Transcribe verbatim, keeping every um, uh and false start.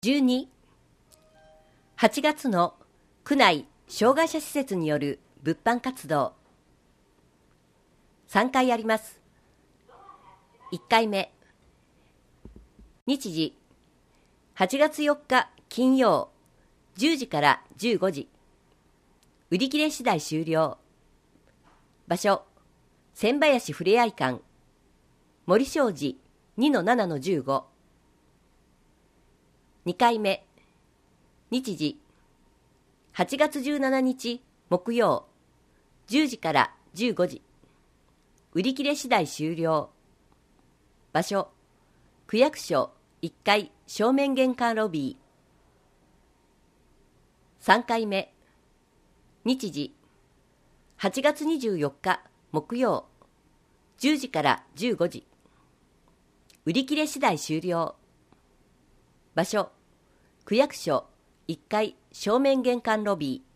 じゅうに、はちがつの区内障害者施設による物販活動さんかいあります。いっかいめ、日時はちがつよっか金曜じゅうじからじゅうごじ、売り切れ次第終了。場所、千林ふれあい館、森商事 にのななのじゅうご。にかいめ、日時はちがつじゅうしちにち木曜じゅうじからじゅうごじ、売り切れ次第終了。場所、区役所いっかい正面玄関ロビー。さんかいめ、日時はちがつにじゅうよっか木曜じゅうじからじゅうごじ、売り切れ次第終了。場所、区役所いっかい正面玄関ロビー。